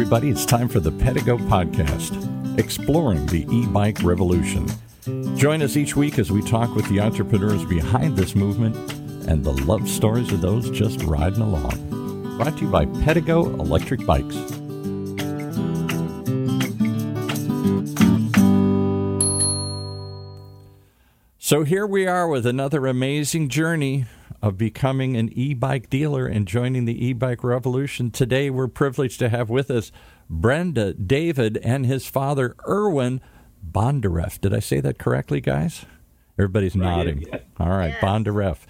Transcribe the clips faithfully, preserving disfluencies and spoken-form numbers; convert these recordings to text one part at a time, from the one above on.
everybody. It's time for the Pedigo Podcast, exploring the e-bike revolution. Join us each week as we talk with the entrepreneurs behind this movement and the love stories of those just riding along. Brought to you by Pedigo Electric Bikes. So here we are with another amazing journey of becoming an e-bike dealer and joining the e-bike revolution. Today we're privileged to have with us Brenda, David, and his father, Erwin Bondareff. Did I say that correctly, guys? Everybody's nodding. Yeah. All right, yeah. Bondareff.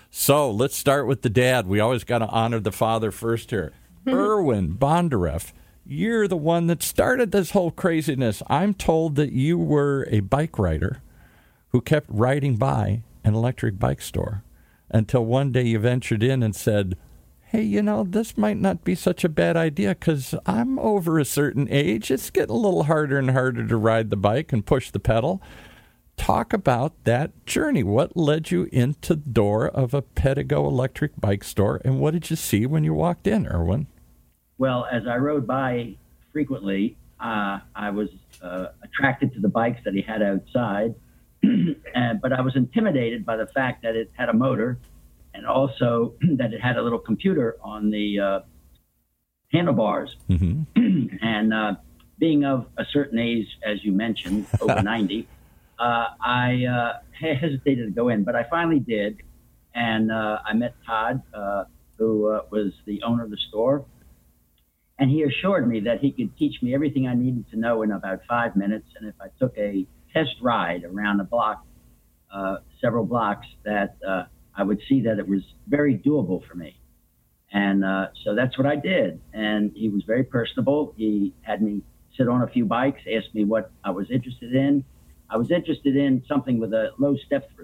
So let's start with the dad. We always got to honor the father first here. Erwin Bondareff, you're the one that started this whole craziness. I'm told that you were a bike rider who kept riding by an electric bike store until one day you ventured in and said, hey, you know, this might not be such a bad idea because I'm over a certain age. It's getting a little harder and harder to ride the bike and push the pedal. Talk about that journey. What led you into the door of a Pedigo electric bike store, and what did you see when you walked in, Erwin? Well, as I rode by frequently, uh, I was uh, attracted to the bikes that he had outside. uh, but I was intimidated by the fact that it had a motor and also that it had a little computer on the uh, handlebars. Mm-hmm. and uh, being of a certain age, as you mentioned, over ninety, uh, I uh, hesitated to go in, but I finally did. And uh, I met Todd, uh, who uh, was the owner of the store. And he assured me that he could teach me everything I needed to know in about five minutes. And if I took a test ride around a block, uh, several blocks, that uh, I would see that it was very doable for me. And uh, so that's what I did. And he was very personable. He had me sit on a few bikes, asked me what I was interested in. I was interested in something with a low step through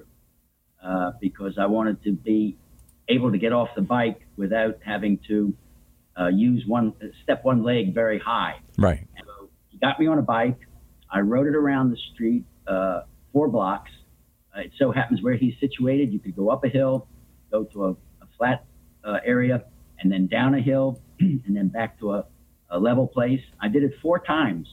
uh, because I wanted to be able to get off the bike without having to uh, use one step one leg very high. Right. So he got me on a bike. I rode it around the street, uh, four blocks. Uh, it so happens where he's situated, you could go up a hill, go to a, a flat uh, area, and then down a hill, and then back to a, a level place. I did it four times.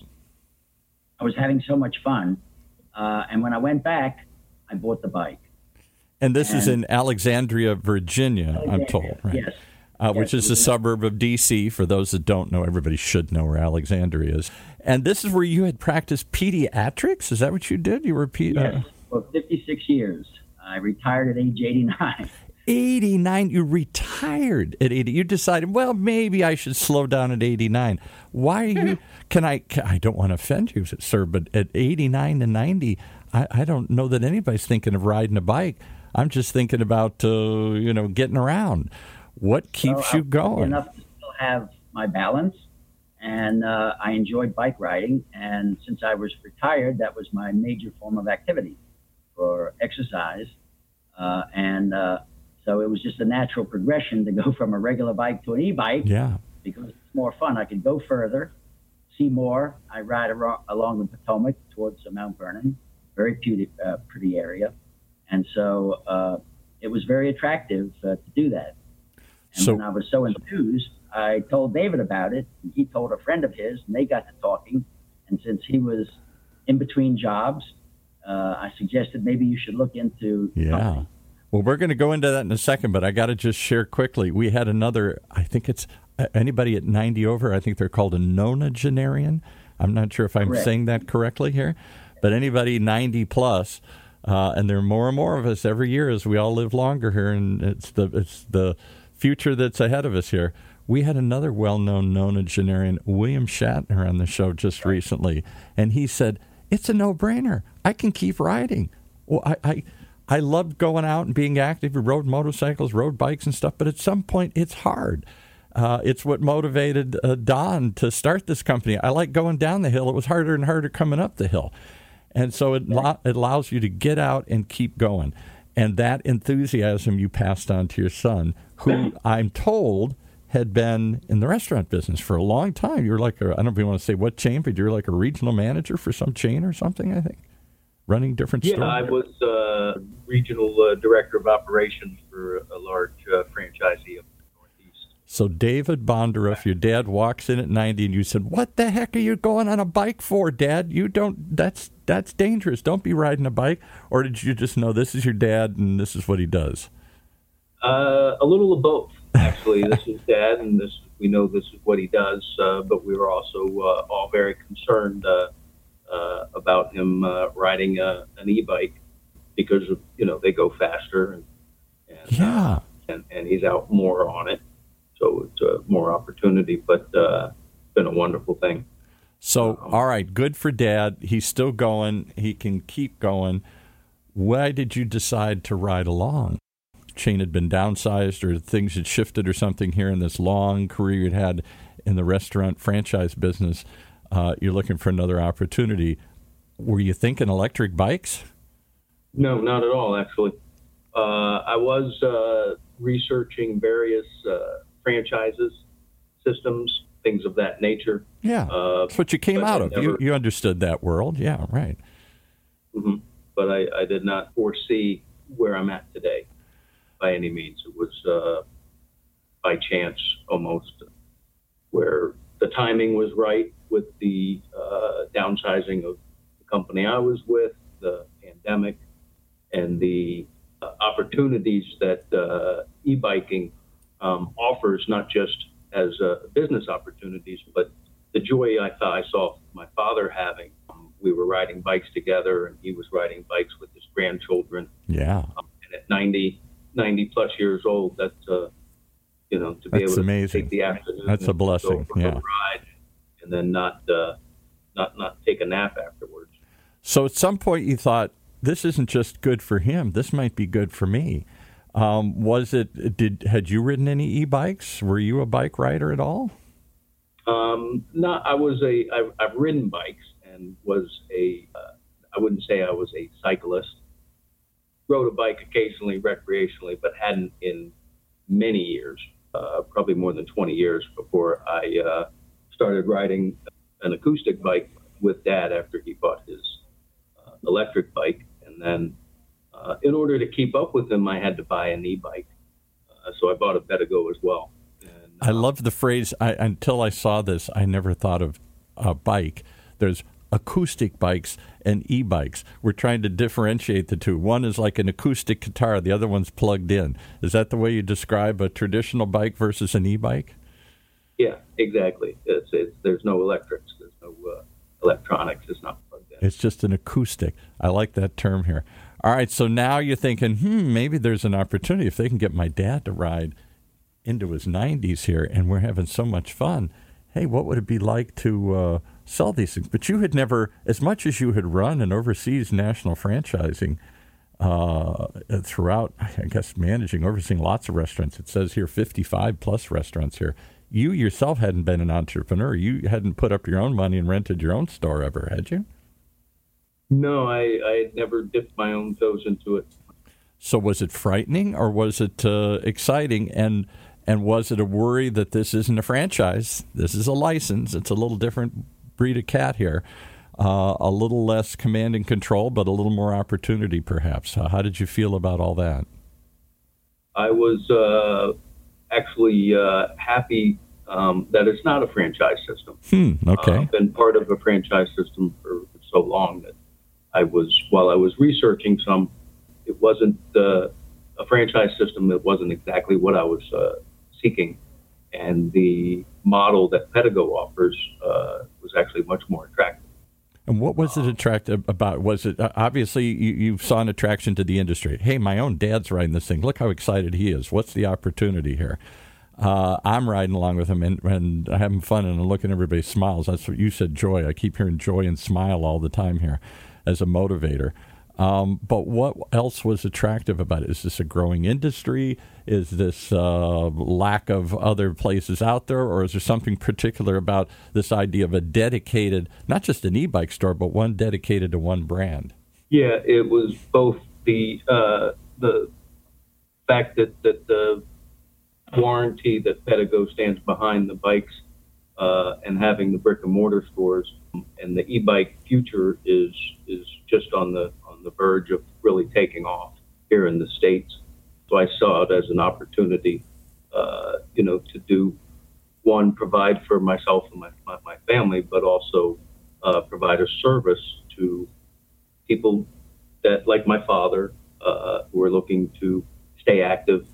I was having so much fun. Uh, and when I went back, I bought the bike. And this and is in Alexandria, Virginia, Alexandria, I'm told, right? Yes. Uh, yes, which is a suburb of D C. For those that don't know, everybody should know where Alexandria is. And this is where you had practiced pediatrics? Is that what you did? You were pe- Yes, for fifty-six years. I retired at age eighty-nine. eighty-nine? You retired at eighty. You decided, well, maybe I should slow down at eighty-nine. Why are you, can I, can, I don't want to offend you, sir, but at eighty-nine to ninety, I, I don't know that anybody's thinking of riding a bike. I'm just thinking about, uh, you know, getting around. What keeps so you going? Enough to still have my balance, and uh, I enjoyed bike riding. And since I was retired, that was my major form of activity for exercise. Uh, and uh, so it was just a natural progression to go from a regular bike to an e-bike. Yeah. Because it's more fun. I could go further, see more. I ride ar- along the Potomac towards Mount Vernon, very pretty, uh, pretty area. And so uh, it was very attractive uh, to do that. And so, when I was so enthused, I told David about it, and he told a friend of his, and they got to talking. And since he was in between jobs, uh, I suggested maybe you should look into yeah. company. Well, we're going to go into that in a second, but I got to just share quickly. We had another, I think it's uh, anybody at ninety over, I think they're called a nonagenarian. I'm not sure if I'm Correct. saying that correctly here, but anybody ninety plus, uh, and there are more and more of us every year as we all live longer here, and it's the it's the future that's ahead of us here. We had another well-known nonagenarian, William Shatner, on the show just recently, and he said, it's a no-brainer. I can keep riding. Well, I, I, I loved going out and being active. We rode motorcycles, rode bikes and stuff, but at some point it's hard. Uh, it's what motivated uh, Don to start this company. I like going down the hill. It was harder and harder coming up the hill. And so it, lo- it allows you to get out and keep going. And that enthusiasm you passed on to your son, who I'm told had been in the restaurant business for a long time. You're like, a, I don't know if you want to say what chain, but you're like a regional manager for some chain or something, I think, running different yeah, stores. Yeah, I was uh, regional uh, director of operations for a large uh, franchisee up in the Northeast. So David Bondaroff, your dad walks in at ninety, and you said, "What the heck are you going on a bike for, Dad? You don't. That's that's dangerous. Don't be riding a bike." Or did you just know this is your dad and this is what he does? Uh, a little of both, actually. This is Dad, and this we know this is what he does. Uh, but we were also uh, all very concerned uh, uh, about him uh, riding uh, an e-bike because of, you know, they go faster, and and, yeah, uh, and and he's out more on it. So it's uh, more opportunity, but uh, it's been a wonderful thing. So, all right, good for Dad. He's still going. He can keep going. Why did you decide to ride along? Chain had been downsized or things had shifted or something here in this long career you'd had in the restaurant franchise business. Uh, you're looking for another opportunity. Were you thinking electric bikes? No, not at all, actually. Uh, I was uh, researching various uh, franchises, systems, things of that nature. Yeah, uh, that's what you came out of. Never, you you understood that world. Yeah, right. Mm-hmm. But I, I did not foresee where I'm at today by any means. It was uh, by chance almost, where the timing was right with the uh, downsizing of the company I was with, the pandemic, and the uh, opportunities that uh, e-biking Um, offers, not just as uh, business opportunities, but the joy I thought I saw my father having. Um, we were riding bikes together, and he was riding bikes with his grandchildren. Yeah. Um, and at ninety, ninety plus years old, that's uh, you know, to be that's able to amazing. take the afternoon, that's a blessing. go for yeah. a ride, and then not uh, not not take a nap afterwards. So at some point, you thought, this isn't just good for him. This might be good for me. Um, was it, did, had you ridden any e-bikes? Were you a bike rider at all? Um, not, I was a, I've, I've ridden bikes and was a, uh, I wouldn't say I was a cyclist. Rode a bike occasionally, recreationally, but hadn't in many years, uh, probably more than twenty years before I, uh, started riding an acoustic bike with Dad after he bought his, uh, electric bike. And then, Uh, in order to keep up with him, I had to buy an e-bike. Uh, so I bought a Pedigo as well. And, uh, I love the phrase, I, until I saw this, I never thought of a bike. There's acoustic bikes and e-bikes. We're trying to differentiate the two. One is like an acoustic guitar, the other one's plugged in. Is that the way you describe a traditional bike versus an e-bike? Yeah, exactly. It's, it's, there's no electrics. There's no uh, electronics. It's not plugged in. It's just an acoustic. I like that term here. All right, so now you're thinking, hmm, maybe there's an opportunity if they can get my dad to ride into his nineties here, and we're having so much fun. Hey, what would it be like to uh, sell these things? But you had never, as much as you had run and overseas national franchising uh, throughout, I guess, managing, overseeing lots of restaurants. It says here fifty-five plus restaurants here. You yourself hadn't been an entrepreneur. You hadn't put up your own money and rented your own store ever, had you? No, I, I had never dipped my own toes into it. So was it frightening or was it uh, exciting? And and was it a worry that this isn't a franchise? This is a license. It's a little different breed of cat here. Uh, a little less command and control, but a little more opportunity perhaps. Uh, how did you feel about all that? I was uh, actually uh, happy um, that it's not a franchise system. Hmm, okay. Uh, I've been part of a franchise system for so long that I was, while I was researching some, it wasn't uh, a franchise system. It wasn't exactly what I was uh, seeking. And the model that Pedigo offers uh, was actually much more attractive. And what was it attractive about? Was it, uh, obviously, you, you saw an attraction to the industry. Hey, my own dad's riding this thing. Look how excited he is. What's the opportunity here? Uh, I'm riding along with him and, and having fun, and I'm looking at everybody's smiles. That's what you said, joy. I keep hearing joy and smile all the time here as a motivator. Um, but what else was attractive about it? Is this a growing industry? Is this uh, lack of other places out there? Or is there something particular about this idea of a dedicated, not just an e-bike store, but one dedicated to one brand? Yeah, it was both the uh, the fact that, that the warranty that Pedigo stands behind the bikes uh, and having the brick and mortar stores, and the e-bike future is is just on the on the verge of really taking off here in the States. So I saw it as an opportunity uh, you know, to do, one, provide for myself and my, my, my family, but also uh, provide a service to people that, like my father, uh, who are looking to stay active,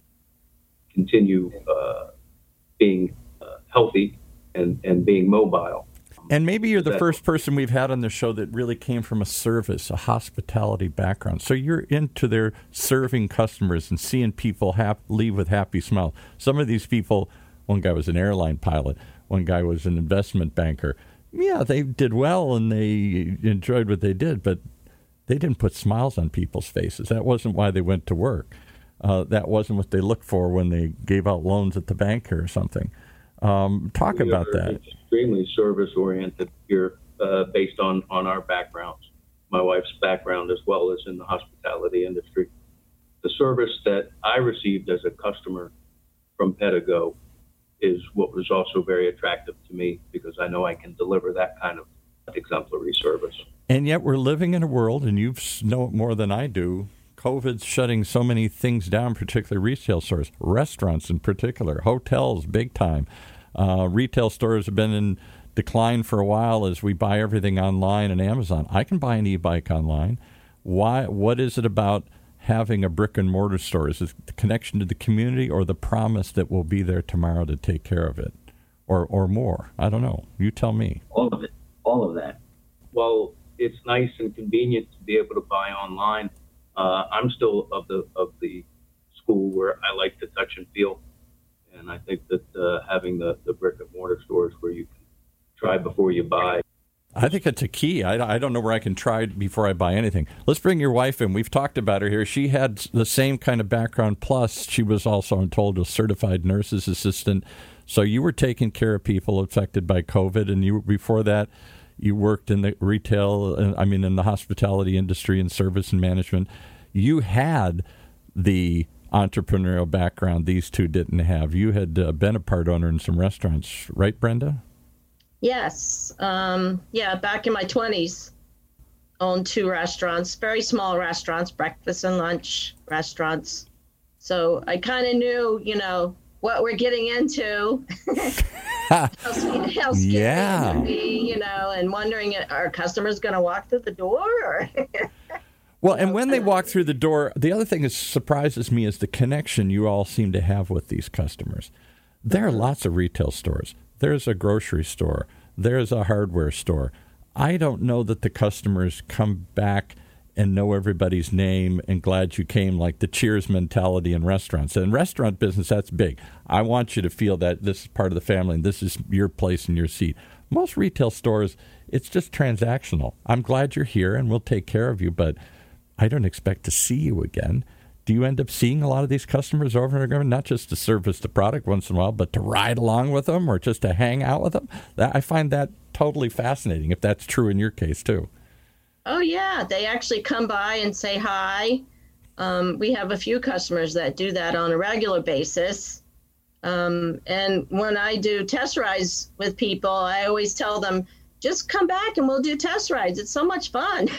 continue uh, being uh, healthy and, and being mobile. And maybe you're the first person we've had on the show that really came from a service, a hospitality background. So you're into their serving customers and seeing people hap- leave with happy smiles. Some of these people, one guy was an airline pilot, one guy was an investment banker. Yeah, they did well and they enjoyed what they did, but they didn't put smiles on people's faces. That wasn't why they went to work. Uh, that wasn't what they looked for when they gave out loans at the bank or something. Um, talk we about are that. Extremely service-oriented here, uh, based on, on our backgrounds. My wife's background as well as in the hospitality industry. The service that I received as a customer from Pedigo is what was also very attractive to me, because I know I can deliver that kind of exemplary service. And yet we're living in a world, and you know it more than I do, COVID's shutting so many things down, particularly retail stores, restaurants in particular, hotels big time. Uh, retail stores have been in decline for a while as we buy everything online and Amazon. I can buy an e-bike online. Why? What is it about having a brick and mortar store? Is it the connection to the community or the promise that we'll be there tomorrow to take care of it, or or more? I don't know. You tell me. All of it. All of that. Well, it's nice and convenient to be able to buy online. Uh, I'm still of the of the school where I like to touch and feel, and I think that uh, having the, the brick and mortar stores where you can try before you buy. I think it's a key. I, I don't know where I can try before I buy anything. Let's bring your wife in. We've talked about her here. She had the same kind of background, plus she was also, I'm told, a certified nurse's assistant. So you were taking care of people affected by COVID, and you before that, you worked in the retail, I mean, in the hospitality industry and service and management. You had the entrepreneurial background these two didn't have. You had uh, been a part owner in some restaurants, right, Brenda? Yes. Um, yeah, back in my twenties, owned two restaurants, very small restaurants, breakfast and lunch restaurants. So I kind of knew, you know, what we're getting into. how, how scary yeah. it would be, you know, and wondering, are customers going to walk through the door? Or well, and when they walk through the door, the other thing that surprises me is the connection you all seem to have with these customers. There are lots of retail stores. There's a grocery store. There's a hardware store. I don't know that the customers come back and know everybody's name and glad you came, like the Cheers mentality in restaurants. And in restaurant business, that's big. I want you to feel that this is part of the family and this is your place and your seat. Most retail stores, it's just transactional. I'm glad you're here and we'll take care of you, but I don't expect to see you again. Do you end up seeing a lot of these customers over and over, not just to service the product once in a while, but to ride along with them or just to hang out with them? That, I find that totally fascinating, if that's true in your case, too. Oh, yeah. They actually come by and say hi. Um, we have a few customers that do that on a regular basis. Um, and when I do test rides with people, I always tell them, just come back and we'll do test rides. It's so much fun.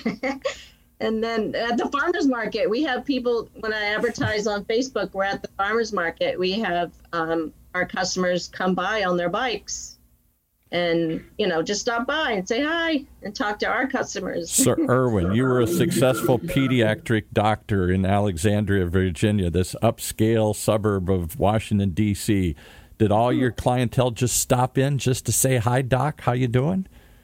And then at the farmers market, we have people, when I advertise on Facebook, we're at the farmers market, we have um, our customers come by on their bikes and, you know, just stop by and say hi and talk to our customers. So, Erwin, you were a successful pediatric doctor in Alexandria, Virginia, this upscale suburb of Washington, D C. Did all your clientele just stop in just to say, hi, Doc, how you doing?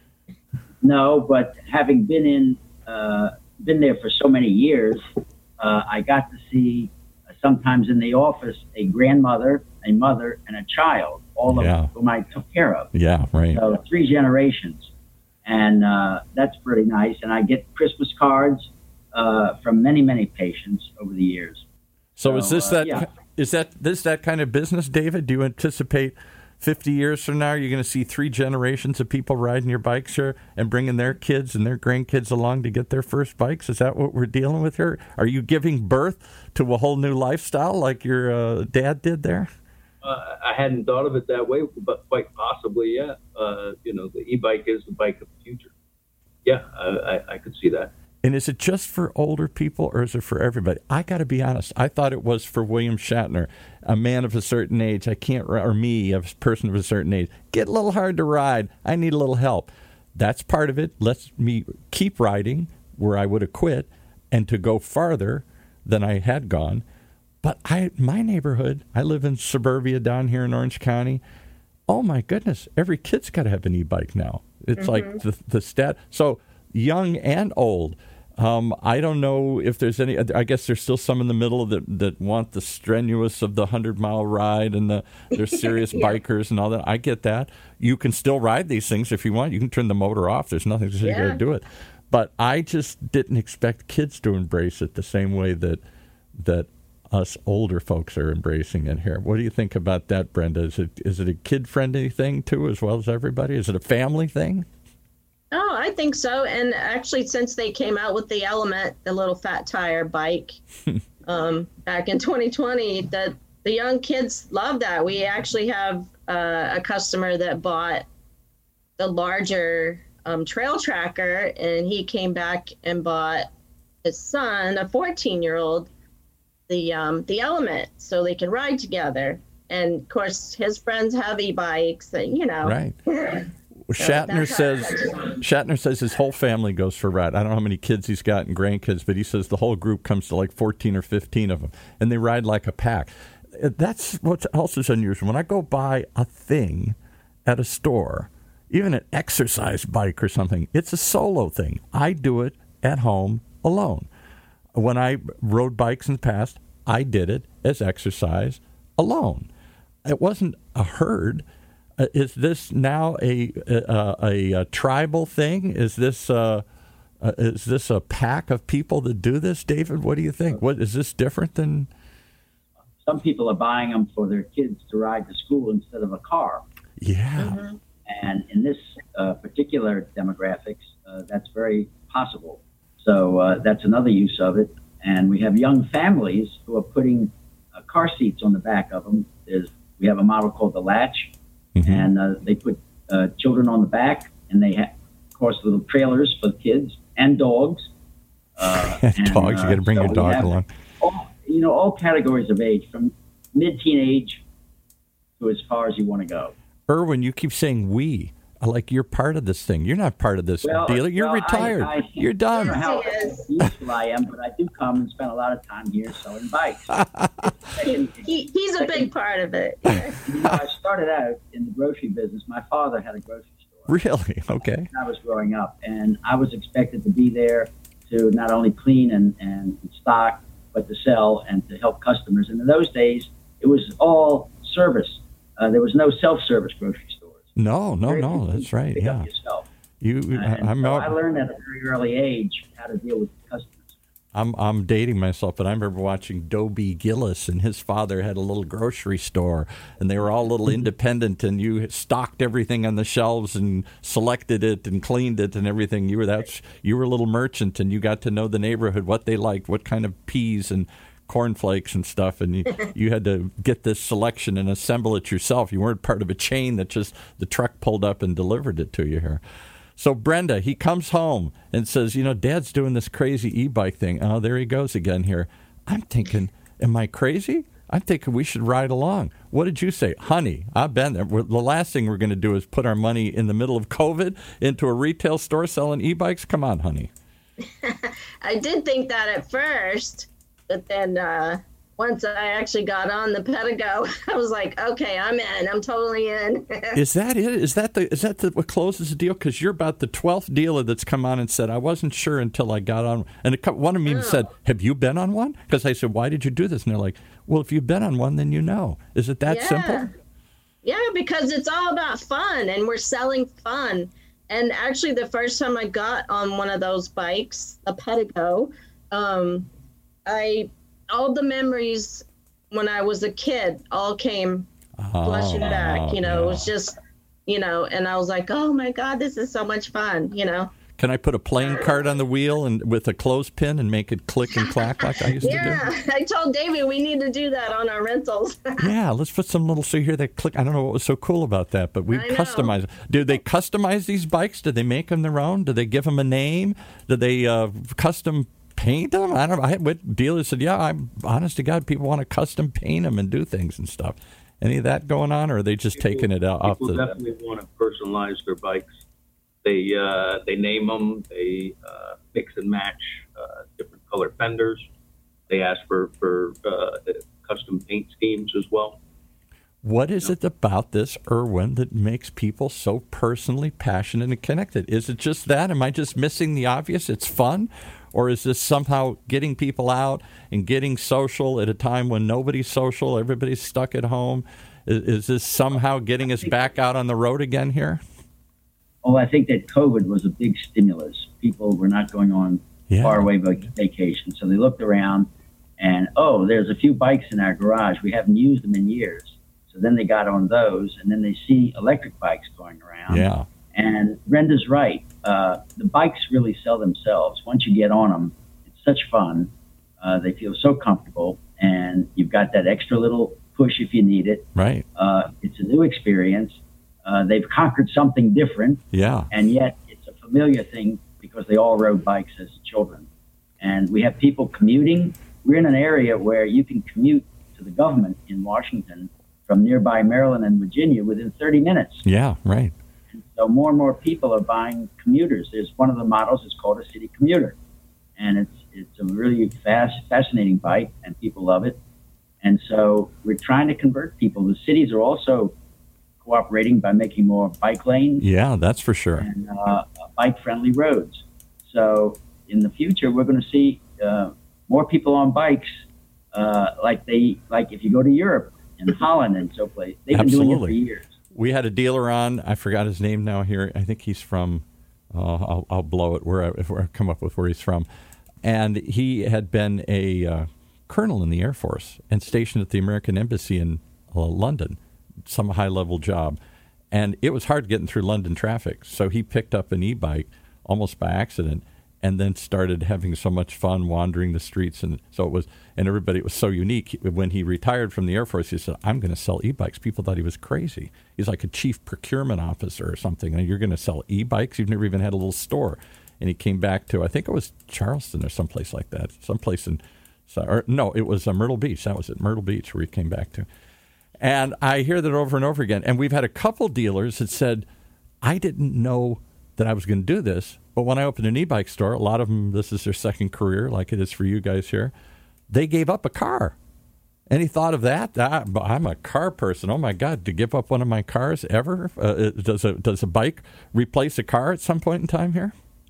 No, but having been in... Uh, been there for so many years, uh, I got to see uh, sometimes in the office a grandmother, a mother, and a child, all yeah. of whom I took care of. Yeah, right. So three generations. And uh, that's pretty nice. And I get Christmas cards uh, from many, many patients over the years. So, so is this uh, that, yeah. is that this that kind of business, David? Do you anticipate fifty years from now, you're going to see three generations of people riding your bikes here and bringing their kids and their grandkids along to get their first bikes? Is that what we're dealing with here? Are you giving birth to a whole new lifestyle like your uh, dad did there? Uh, I hadn't thought of it that way, but quite possibly, yeah. Uh, you know, the e-bike is the bike of the future. Yeah, I, I, I could see that. And is it just for older people or is it for everybody? I got to be honest. I thought it was for William Shatner, a man of a certain age. I can't, or me, a person of a certain age. Get a little hard to ride. I need a little help. That's part of it. Lets me keep riding where I would have quit and to go farther than I had gone. But I, my neighborhood, I live in suburbia down here in Orange County. Oh, my goodness. Every kid's got to have an e-bike now. It's mm-hmm. like the, the stat. So young and old. Um, I don't know if there's any, I guess there's still some in the middle that, that want the strenuous of the hundred-mile ride and the they're serious yeah. bikers and all that. I get that. You can still ride these things if you want. You can turn the motor off. There's nothing to say yeah. you got to do it. But I just didn't expect kids to embrace it the same way that that us older folks are embracing it here. What do you think about that, Brenda? Is it is it a kid-friendly thing, too, as well as everybody? Is it a family thing? Oh, I think so. And actually, since they came out with the Element, the little fat tire bike, um, back in twenty twenty, the, the young kids love that. We actually have uh, a customer that bought the larger um, trail tracker, and he came back and bought his son, a fourteen-year-old, the um, the Element, so they can ride together. And, of course, his friends have e-bikes, and, you know. Right. Shatner says Shatner says his whole family goes for a ride. I don't know how many kids he's got and grandkids, but he says the whole group comes to like fourteen or fifteen of them, and they ride like a pack. That's what else is unusual. When I go buy a thing at a store, even an exercise bike or something, it's a solo thing. I do it at home alone. When I rode bikes in the past, I did it as exercise alone. It wasn't a herd. Uh, is this now a a, a a tribal thing? Is this uh, uh, is this a pack of people that do this, David? What do you think? What is this different than? Some people are buying them for their kids to ride to school instead of a car. Yeah. Mm-hmm. And in this uh, particular demographics, uh, that's very possible. So uh, that's another use of it. And we have young families who are putting uh, car seats on the back of them. There's, we have a model called the Latch. Mm-hmm. And uh, they put uh, children on the back, and they have, of course, little trailers for the kids and dogs. Uh, and, dogs, you got to bring uh, so your dog along. All, you know, all categories of age, from mid-teenage to as far as you want to go. Irwin, you keep saying we. Like you're part of this thing. You're not part of this well, deal. You're well, retired. I, I, you're done. I don't know how useful I am, but I do come and spend a lot of time here selling bikes. he, he, he's a big part of it. You know, I started out in the grocery business. My father had a grocery store. Really? Okay. When I was growing up, and I was expected to be there to not only clean and, and stock, but to sell and to help customers. And in those days, it was all service. Uh, there was no self-service grocery store. No, no, no. That's right. Yeah. You, and I'm so not, I learned at a very early age how to deal with customers. I'm I'm dating myself, but I remember watching Dobie Gillis, and his father had a little grocery store, and they were all a little independent, and you stocked everything on the shelves and selected it and cleaned it and everything. You were that's you were a little merchant, and you got to know the neighborhood, what they liked, what kind of peas and cornflakes and stuff, and you, you had to get this selection and assemble it yourself. You weren't part of a chain that just the truck pulled up and delivered it to you here. So Brenda, he comes home and says, you know, Dad's doing this crazy e-bike thing. Oh, there he goes again here. I'm thinking, am I crazy? I'm thinking we should ride along. What did you say? Honey, I've been there. We're, the last thing we're going to do is put our money in the middle of COVID into a retail store selling e-bikes. Come on, honey. I did think that at first. But then uh, once I actually got on the Pedego, I was like, okay, I'm in. I'm totally in. Is that it? Is that the is that the, what closes the deal? Because you're about the twelfth dealer that's come on and said, I wasn't sure until I got on. And a couple, one of them even oh. said, have you been on one? Because I said, why did you do this? And they're like, well, if you've been on one, then you know. Is it that yeah. simple? Yeah, because it's all about fun, and we're selling fun. And actually, the first time I got on one of those bikes, a Pedego, um, I all the memories when I was a kid all came oh, flashing back. You know, yeah. it was just, you know, and I was like, oh my God, this is so much fun. You know. Can I put a playing card on the wheel and with a clothespin and make it click and clack like I used yeah, to do? I told David we need to do that on our rentals. Yeah, let's put some little, so you hear that click. I don't know what was so cool about that, but we customize it. Do they customize these bikes? Do they make them their own? Do they give them a name? Do they uh, custom paint them? I don't know. I had with dealers said, yeah, I'm honest to God, people want to custom paint them and do things and stuff. Any of that going on, or are they just people, taking it out off the... People definitely want to personalize their bikes. They uh, they name them, they uh, mix and match uh, different color fenders. They ask for, for uh, custom paint schemes as well. What is it about this, Irwin, that makes people so personally passionate and connected? Is it just that? Am I just missing the obvious? It's fun? Or is this somehow getting people out and getting social at a time when nobody's social, everybody's stuck at home? Is, is this somehow getting us back out on the road again here? Oh, I think that COVID was a big stimulus. People were not going on Yeah. far away vac- vacations. So they looked around and, oh, there's a few bikes in our garage. We haven't used them in years. So then they got on those, and then they see electric bikes going around. Yeah. And Brenda's right. Uh, the bikes really sell themselves. Once you get on them, it's such fun. Uh, they feel so comfortable, and you've got that extra little push if you need it. Right. Uh, it's a new experience. Uh, they've conquered something different, Yeah. and yet it's a familiar thing because they all rode bikes as children. And we have people commuting. We're in an area where you can commute to the government in Washington from nearby Maryland and Virginia within thirty minutes. Yeah, right. And so more and more people are buying commuters. There's one of the models is called a city commuter, and it's it's a really fast, fascinating bike, and people love it. And so we're trying to convert people. The cities are also cooperating by making more bike lanes Yeah, that's for sure. and uh, bike-friendly roads. So in the future, we're going to see uh, more people on bikes, uh, like they like if you go to Europe and Holland and so forth. They've been doing it for Absolutely. years. We had a dealer on. I forgot his name now here. I think he's from, uh, I'll, I'll blow it where I, if I come up with where he's from. And he had been a uh, colonel in the Air Force and stationed at the American Embassy in uh, London, some high-level job. And it was hard getting through London traffic. So he picked up an e-bike almost by accident and then started having so much fun wandering the streets. And so it was, and everybody, it was so unique. When he retired from the Air Force, he said, I'm going to sell e-bikes. People thought he was crazy. He's like a chief procurement officer or something. And you're going to sell e-bikes? You've never even had a little store. And he came back to, I think it was Charleston or someplace like that. Someplace in, or no, it was uh, Myrtle Beach. That was it, Myrtle Beach, where he came back to. And I hear that over and over again. And we've had a couple dealers that said, I didn't know that I was going to do this. But when I opened an e-bike store, a lot of them, this is their second career, like it is for you guys here, they gave up a car. Any thought of that? I, I'm a car person. Oh, my God, to give up one of my cars ever? Uh, does, a, does a bike replace a car at some point in time here?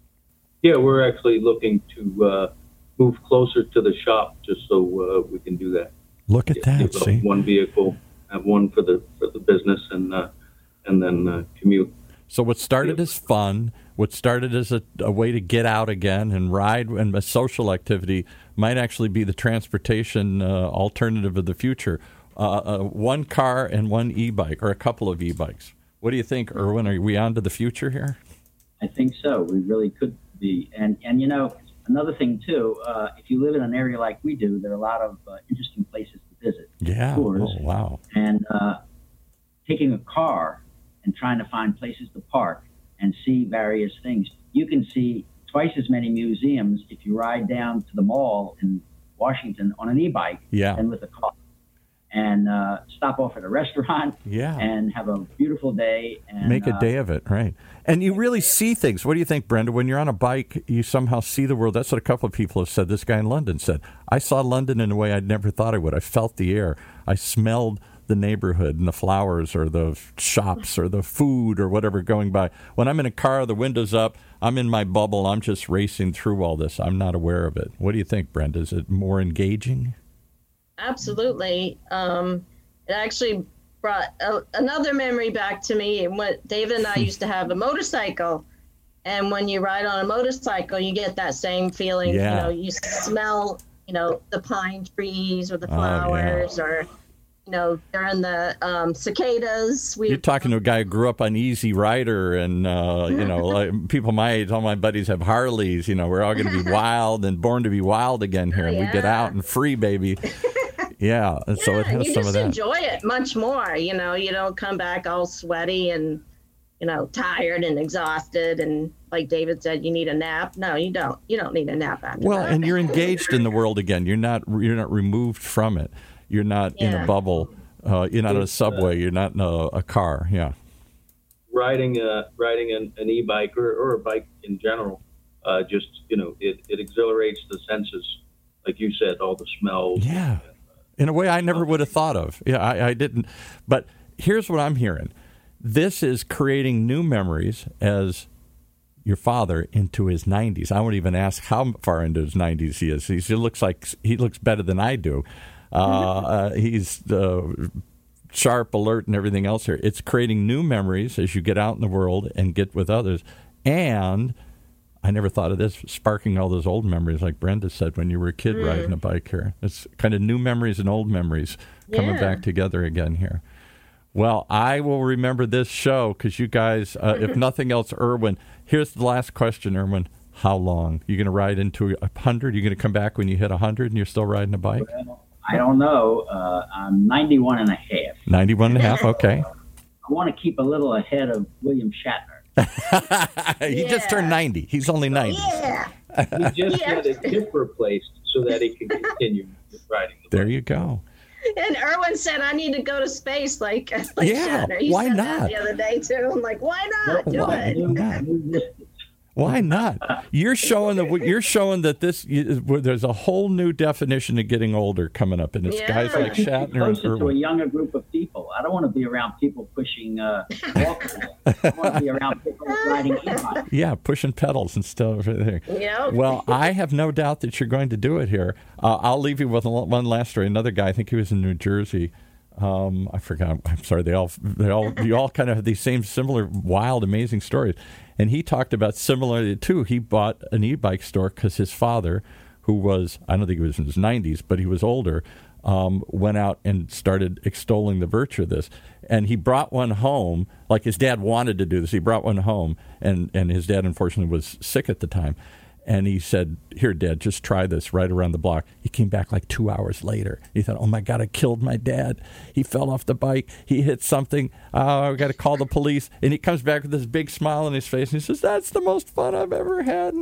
Yeah, we're actually looking to uh, move closer to the shop just so uh, we can do that. Look at that, Give up see? one vehicle, have one for the for the business, and uh, and then uh, commute. So what started as fun, what started as a, a way to get out again and ride and a social activity might actually be the transportation uh, alternative of the future. Uh, uh, one car and one e-bike, or a couple of e-bikes. What do you think, Irwin? Are we on to the future here? I think so. We really could be. And, and you know, another thing, too, uh, if you live in an area like we do, there are a lot of uh, interesting places to visit. Yeah. Tours. Oh, wow. And uh, taking a car and trying to find places to park and see various things. You can see twice as many museums if you ride down to the mall in Washington on an e-bike Yeah. than with a car. And uh, stop off at a restaurant Yeah. and have a beautiful day. And, Make a uh, day of it, right? And you really see things. What do you think, Brenda? When you're on a bike, you somehow see the world. That's what a couple of people have said. This guy in London said, I saw London in a way I'd never thought I would. I felt the air. I smelled the neighborhood and the flowers or the shops or the food or whatever going by. When I'm in a car, the window's up, I'm in my bubble, I'm just racing through all this. I'm not aware of it. What do you think, Brenda? Is it more engaging? Absolutely. Um, it actually brought a, another memory back to me. What David and I used to have a motorcycle, and when you ride on a motorcycle, you get that same feeling. Yeah. You know, you smell, you know, the pine trees or the Oh, yeah. flowers, or you know, during the um, cicadas. We You're talking to a guy who grew up on Easy Rider, and uh, you know, like, people my age. All my buddies have Harleys. You know, we're all going to be wild and born to be wild again here. Oh, and we get yeah. out and free, baby. Yeah, and so it Yeah, has you some just of that. enjoy it much more. You know, you don't come back all sweaty and, you know, tired and exhausted. And like David said, you need a nap. No, you don't. You don't need a nap after Well, that. and you're engaged in the world again. You're not. You're not removed from it. You're not in a Yeah. bubble. Uh, you're not in a It's, subway. You're not in a, a car. Yeah. Riding a riding an, an e-bike or, or a bike in general, uh, just you know, it, it exhilarates the senses, like you said, all the smells. Yeah. In a way I never would have thought of. Yeah, I, I didn't. But here's what I'm hearing. This is creating new memories as your father into his nineties. I won't even ask how far into his nineties he is. He's, he looks like he looks better than I do. Uh, uh, he's uh, sharp, alert, and everything else here. It's creating new memories as you get out in the world and get with others. And I never thought of this, sparking all those old memories, like Brenda said, when you were a kid Mm. riding a bike here. It's kind of new memories and old memories coming Yeah. back together again here. Well, I will remember this show because you guys, uh, if nothing else, Irwin, here's the last question, Irwin. How long? You going to ride into a hundred? You going to come back when you hit a hundred and you're still riding a bike? Well, I don't know. Uh, I'm ninety-one and a half. ninety-one and a half, okay. I want to keep a little ahead of William Shatner. He just Yeah. turned ninety. He's only ninety. Yeah. He just Yeah. had his hip replaced so that he could continue riding the There bike. you go. And Erwin said, I need to go to space like, like Yeah, Shatner. He why said not? that the other day, too. I'm like, why not? Do Why it. not? Why not? You're showing that you're showing that this you, there's a whole new definition of getting older coming up, and it's Yeah. guys like Keep me Shatner and closer to a Irwin. younger group of people. I don't want to be around people pushing uh, walkers. I want to be around people riding e-bikes. Yeah, pushing pedals and stuff. Everything. Yep. Well, I have no doubt that you're going to do it here. Uh, I'll leave you with one last story. Another guy, I think he was in New Jersey. Um, I forgot. I'm sorry. They all, they all, you all kind of have these same similar, wild, amazing stories. And he talked about similarly too. He bought an e-bike store because his father, who was, I don't think he was in his nineties, but he was older, um, went out and started extolling the virtue of this. And he brought one home, like his dad wanted to do this. He brought one home, and, and his dad, unfortunately, was sick at the time. And he said, here, Dad, just try this right around the block. He came back like two hours later. He thought, oh, my God, I killed my dad. He fell off the bike. He hit something. Oh, I got to call the police. And he comes back with this big smile on his face. And he says, that's the most fun I've ever had.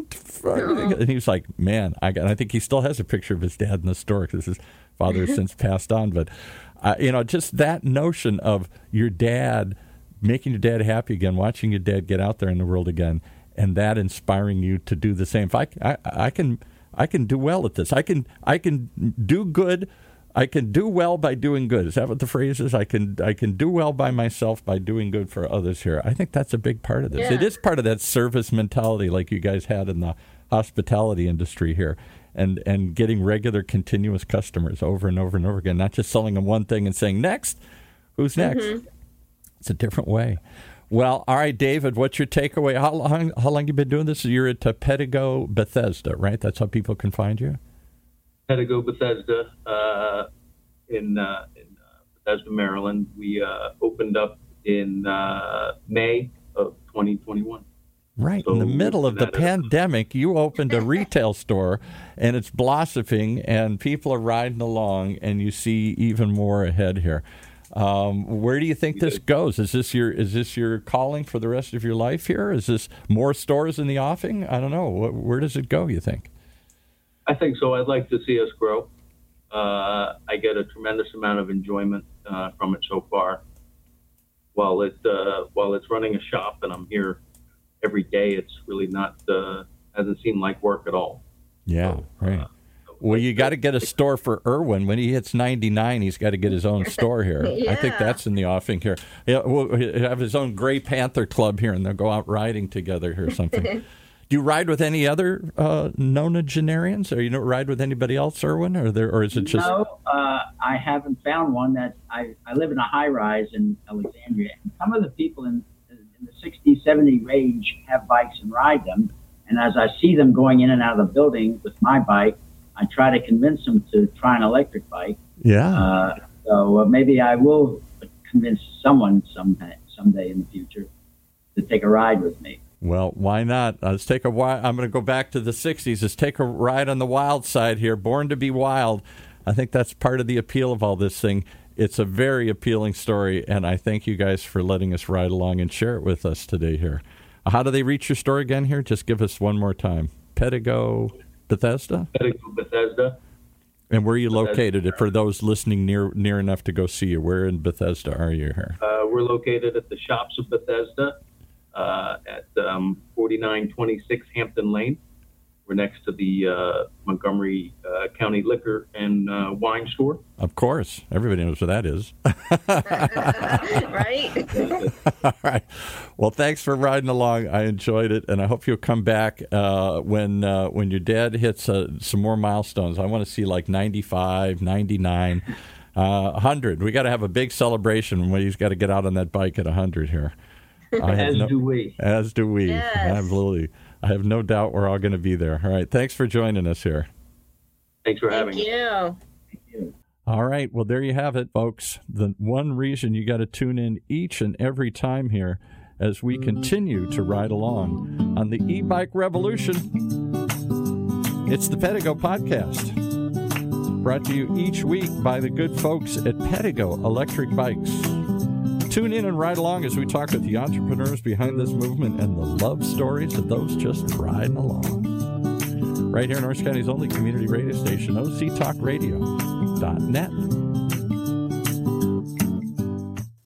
And he was like, man, I got, and I think he still has a picture of his dad in the store because his father has since passed on. But, uh, you know, just that notion of your dad, making your dad happy again, watching your dad get out there in the world again, and that inspiring you to do the same. If I, I, I can, I can do well at this. I can, I can do good. I can do well by doing good. Is that what the phrase is? I can, I can do well by myself by doing good for others here. I think that's a big part of this. Yeah. It is part of that service mentality, like you guys had in the hospitality industry here, and and getting regular, continuous customers over and over and over again. Not just selling them one thing and saying next, who's next? Mm-hmm. It's a different way. Well, all right, David, what's your takeaway? How long how long you been doing this? You're at uh, Pedigo Bethesda, right? That's how people can find you? Pedigo Bethesda uh, in, uh, in uh, Bethesda, Maryland. We uh, opened up in uh, May of twenty twenty-one. Right. So in the middle of the that is- pandemic, you opened a retail store, and it's blossoming, and people are riding along, and you see even more ahead here. Um, where do you think this goes? Is this your is this your calling for the rest of your life here? Is this more stores in the offing? I don't know. Where does it go, you think? I think so. I'd like to see us grow. Uh, I get a tremendous amount of enjoyment uh, from it so far. While it uh, while it's running a shop and I'm here every day, it's really not uh, hasn't seemed like work at all. Yeah, So, right. uh, Well, you got to get a store for Irwin. When he hits ninety-nine, he's got to get his own store here. I think Yeah. that's in the offing here. Yeah, we'll have his own Gray Panther Club here, and they'll go out riding together here or something. Do you ride with any other uh, nonagenarians? Or you don't ride with anybody else, Irwin? Or there, or is it just... No, uh, I haven't found one. That I, I live in a high rise in Alexandria, and some of the people in, in the sixty, seventy range have bikes and ride them. And as I see them going in and out of the building with my bike, I try to convince them to try an electric bike. Yeah. Uh, So uh, maybe I will convince someone someday, someday in the future to take a ride with me. Well, why not? Uh, let's take a wi- I'm going to go back to the sixties. Let's take a ride on the wild side here. Born to be Wild. I think that's part of the appeal of all this thing. It's a very appealing story, and I thank you guys for letting us ride along and share it with us today here. How do they reach your store again here? Just give us one more time. Pedigo Bethesda? Pedigo Bethesda. And where are you located? For those listening near near enough to go see you, where in Bethesda are you here? Uh, we're located at the Shops of Bethesda uh, at um, forty-nine twenty-six Hampton Lane. We're next to the uh, Montgomery uh, County Liquor and uh, Wine Store. Of course. Everybody knows where that is. Right? All right. Well, thanks for riding along. I enjoyed it, and I hope you'll come back uh, when uh, when your dad hits uh, some more milestones. I want to see like ninety-five, ninety-nine, uh, one hundred. We got to have a big celebration when he's got to get out on that bike at one hundred here. I have As no, do we. As do we. Yes. Absolutely. I have no doubt we're all going to be there. All right. Thanks for joining us here. Thanks for having Thank us. you. All right. Well, there you have it, folks. The one reason you got to tune in each and every time here as we continue to ride along on the e-bike revolution. It's the Pedigo Podcast, brought to you each week by the good folks at Pedigo Electric Bikes. Tune in and ride along as we talk with the entrepreneurs behind this movement and the love stories of those just riding along. Right here in Orange County's only community radio station, O C talk radio dot net.